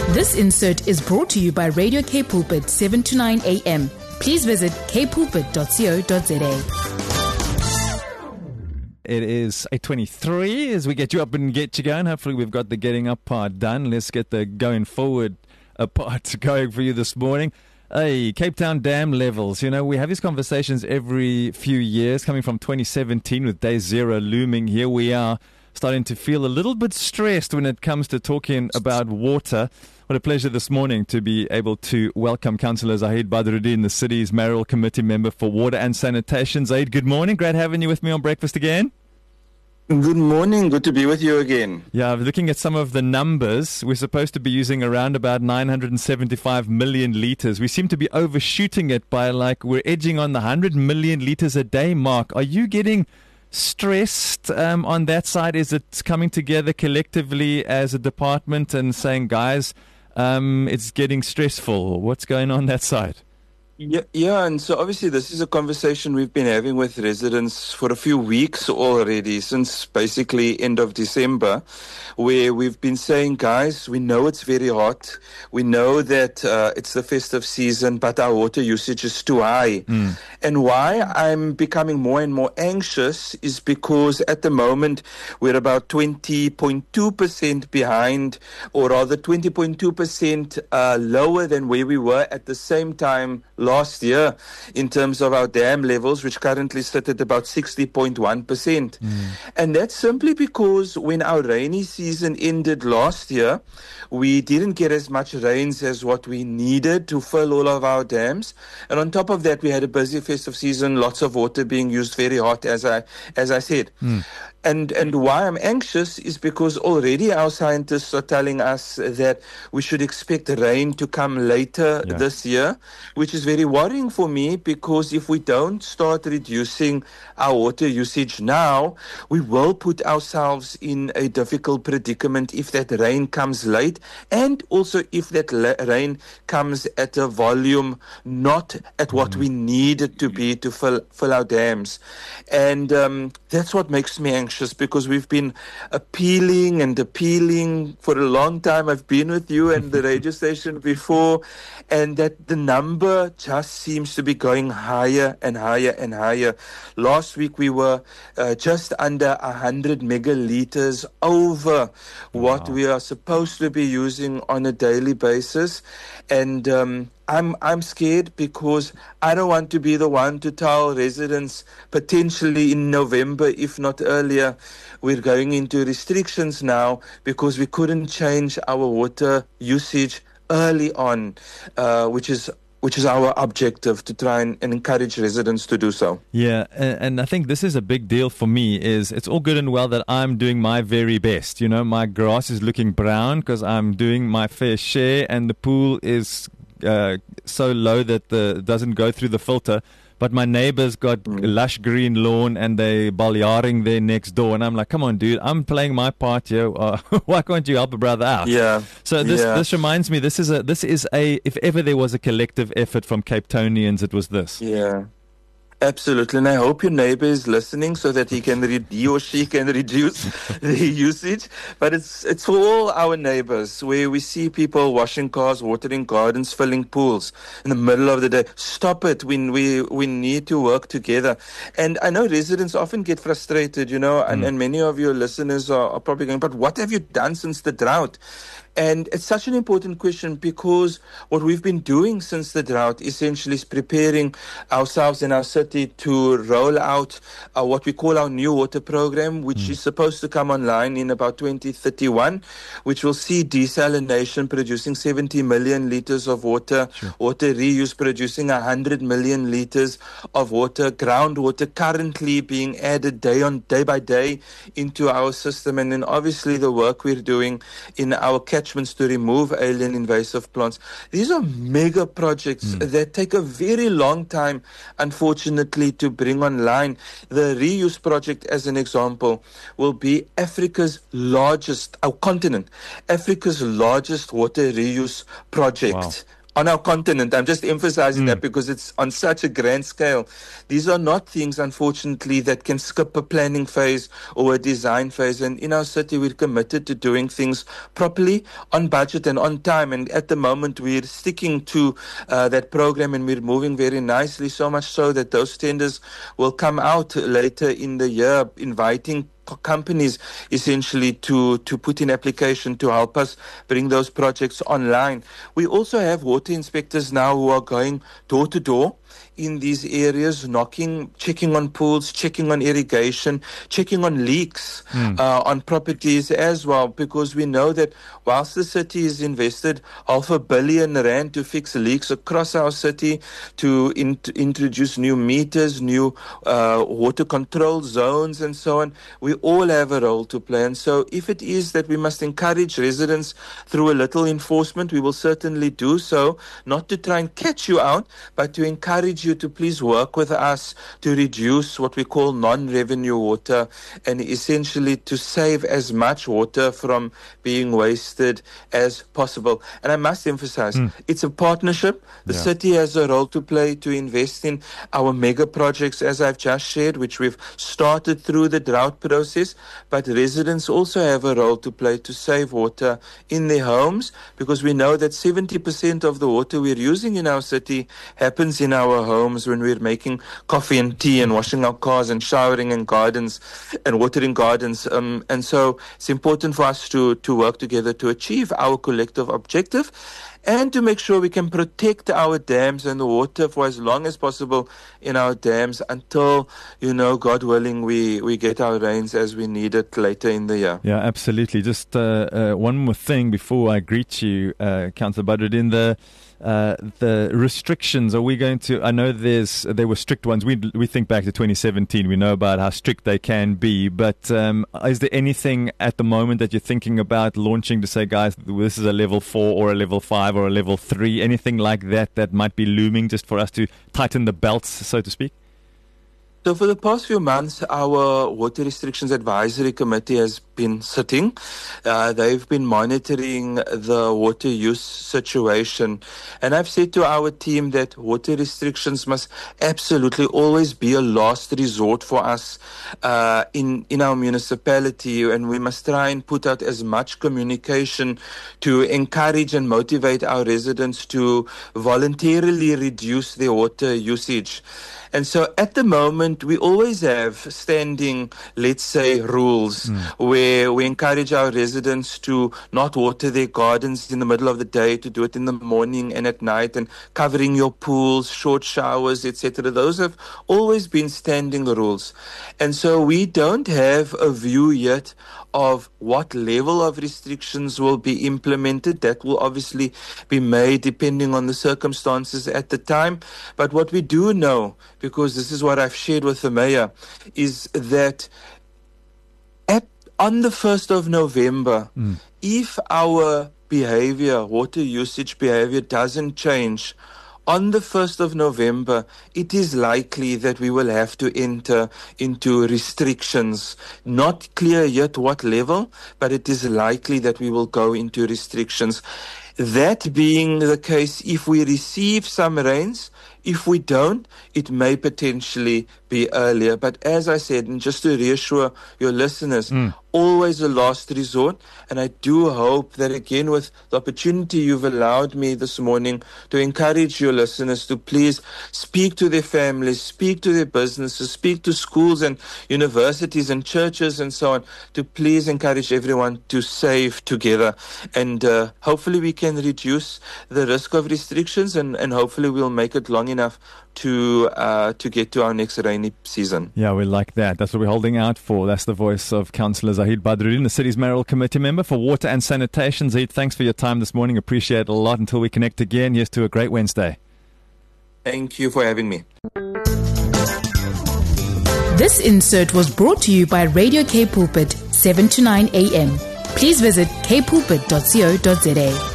This insert is brought to you by Radio K Pulpit 7 to 9 a.m. Please visit kpulpit.co.za. It is 8:23 as we get you up and get you going. Hopefully we've got the getting up part done. Let's get the going forward part going for you this morning. Hey, Cape Town dam levels. You know, we have these conversations every few years, coming from 2017 with day zero looming. Here we are, starting to feel a little bit stressed when it comes to talking about water. What a pleasure this morning to be able to welcome Councillor Zahid Badruddin, the city's mayoral committee member for water and sanitation. Zahid, good morning. Great having you with me on breakfast again. Good morning. Good to be with you again. Yeah, looking at some of the numbers, we're supposed to be using around about 975 million litres. We seem to be overshooting it by we're edging on the 100 million litres a day mark. Are you getting stressed on that side? Is it coming together collectively as a department and saying, guys, it's getting stressful? What's going on that side? Yeah, and so obviously this is a conversation we've been having with residents for a few weeks already, since basically end of December, where we've been saying, guys, we know it's very hot. We know that it's the festive season, but our water usage is too high. And why I'm becoming more and more anxious is because at the moment we're about 20.2% behind, or rather 20.2% lower than where we were at the same time last year in terms of our dam levels, which currently sit at about 60.1%. And that's simply because when our rainy season ended last year, we didn't get as much rains as what we needed to fill all of our dams. And on top of that, we had a busy festive season, lots of water being used, very hot, as I said. And why I'm anxious is because already our scientists are telling us that we should expect rain to come later this year, which is very worrying for me, because if we don't start reducing our water usage now, we will put ourselves in a difficult predicament if that rain comes late, and also if that rain comes at a volume not at what we need it to be to fill our dams. And that's what makes me anxious, because we've been appealing for a long time. I've been with you and the radio station before, and that the number just seems to be going higher and higher and higher. Last week we were just under 100 megaliters over what we are supposed to be using on a daily basis. And I'm scared, because I don't want to be the one to tell residents potentially in November, if not earlier, we're going into restrictions now because we couldn't change our water usage early on, which is our objective, to try and encourage residents to do so. Yeah, and I think this is a big deal for me. Is it's all good and well that I'm doing my very best. You know, my grass is looking brown because I'm doing my fair share, and the pool is so low that it doesn't go through the filter. But my neighbor's got lush green lawn and they baljaring there next door. And I'm like, come on, dude, I'm playing my part here. Why can't you help a brother out? Yeah. So this reminds me, this is a, if ever there was a collective effort from Cape Townians, it was this. Yeah. Absolutely, and I hope your neighbor is listening so that he or she can reduce the usage. But it's for all our neighbors, where we see people washing cars, watering gardens, filling pools in the middle of the day. Stop it. We need to work together. And I know residents often get frustrated, and many of your listeners are probably going, but what have you done since the drought? And it's such an important question, because what we've been doing since the drought essentially is preparing ourselves and our city to roll out what we call our new water program, which is supposed to come online in about 2031, which will see desalination producing 70 million litres of water, water reuse producing 100 million litres of water, groundwater currently being added day by day into our system, and then obviously the work we're doing in our catchments to remove alien invasive plants. These are mega projects that take a very long time, unfortunately, to bring online. The reuse project, as an example, will be Africa's largest, our continent, Africa's largest water reuse project. on our continent. I'm just emphasizing that because it's on such a grand scale. These are not things, unfortunately, that can skip a planning phase or a design phase. And in our city, we're committed to doing things properly, on budget and on time. And at the moment, we're sticking to that program, and we're moving very nicely, so much so that those tenders will come out later in the year, inviting companies essentially to put in application to help us bring those projects online. We also have water inspectors now who are going door to door in these areas, knocking, checking on pools, checking on irrigation, checking on leaks on properties as well, because we know that whilst the city has invested R500 million to fix leaks across our city, to introduce new meters, new water control zones and so on, we all have a role to play. And so if it is that we must encourage residents through a little enforcement, we will certainly do so, not to try and catch you out, but to encourage you to please work with us to reduce what we call non-revenue water, and essentially to save as much water from being wasted as possible. And I must emphasize, it's a partnership. The city has a role to play to invest in our mega projects, as I've just shared, which we've started through the drought process, but residents also have a role to play to save water in their homes, because we know that 70% of the water we're using in our city happens in our homes when we're making coffee and tea and washing our cars and showering in gardens and watering gardens. And so it's important for us to work together to achieve our collective objective and to make sure we can protect our dams and the water for as long as possible in our dams until, God willing, we get our rains as we need it later in the year. Yeah, absolutely. Just one more thing before I greet you, Councillor Badruddin, in the restrictions, are we going to, I know there were strict ones. We think back to 2017. We know about how strict they can be, but is there anything at the moment that you're thinking about launching to say, guys, this is a level 4 or a level 5 or a level 3, anything like that might be looming just for us to tighten the belts, so to speak? So for the past few months, our Water Restrictions Advisory Committee has been sitting. They've been monitoring the water use situation. And I've said to our team that water restrictions must absolutely always be a last resort for us in our municipality. And we must try and put out as much communication to encourage and motivate our residents to voluntarily reduce their water usage. And so at the moment, we always have standing, let's say, rules where we encourage our residents to not water their gardens in the middle of the day, to do it in the morning and at night, and covering your pools, short showers, etc. Those have always been standing rules. And so we don't have a view yet of what level of restrictions will be implemented. That will obviously be made depending on the circumstances at the time. But what we do know, because this is what I've shared with the mayor, is that on the 1st of November, if our behavior, water usage behavior doesn't change, on the 1st of November, it is likely that we will have to enter into restrictions. Not clear yet what level, but it is likely that we will go into restrictions. That being the case, if we receive some rains, if we don't, it may potentially be earlier. But as I said, and just to reassure your listeners, always a last resort. And I do hope that, again, with the opportunity you've allowed me this morning to encourage your listeners to please speak to their families, speak to their businesses, speak to schools and universities and churches and so on, to please encourage everyone to save together. And hopefully we can reduce the risk of restrictions, and hopefully we'll make it long enough to get to our next rainy season. Yeah, we like that. That's what we're holding out for. That's the voice of Councillor Zahid Badruddin, the city's mayoral committee member for water and sanitation. Zahid, thanks for your time this morning. Appreciate it a lot. Until we connect again, here's to a great Wednesday. Thank you for having me. This insert was brought to you by Radio K Pulpit, 7 to 9 a.m. Please visit kpulpit.co.za.